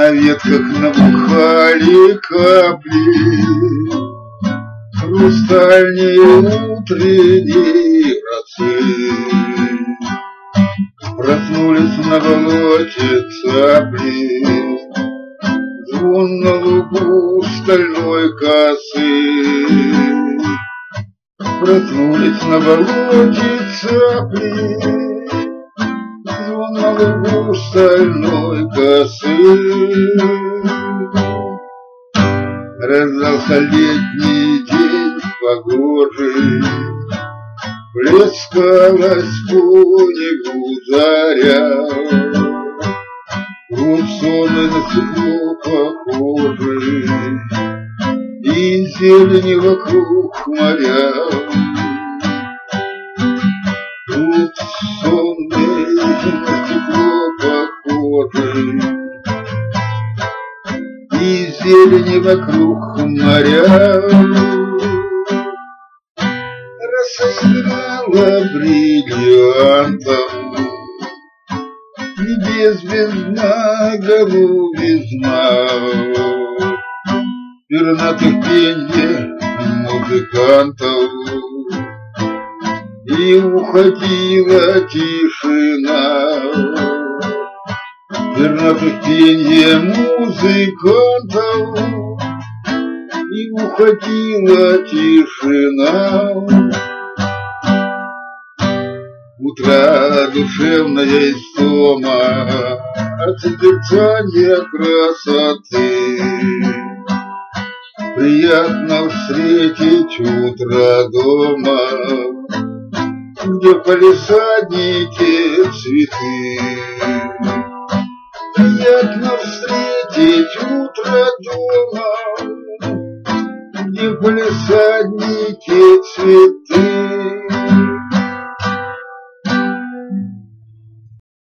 На ветках набухали капли, хрустальнее утренней росы. Проснулись на болоте цапли, звон на лугу стальной косы. Проснулись на болоте цапли, звон на лугу стальной косы. Раздался летний день погожий, плескалась по небу заря. Вот сон на стекло похожий, и зелени вокруг моря. Вот сон на стекло похожий, и зелени вокруг моря. Рассыпала бриллиантом небес бездна, голубизна. Пернатых пенье музыкантов, и уходила тишина. Пернатых пенье музыкантов, и уходила тишина. Утро душевная истома от созерцания красоты. Приятно встретить утро дома, где палисадники цветы. Приятно встретить утро дома, где палисадники цветы.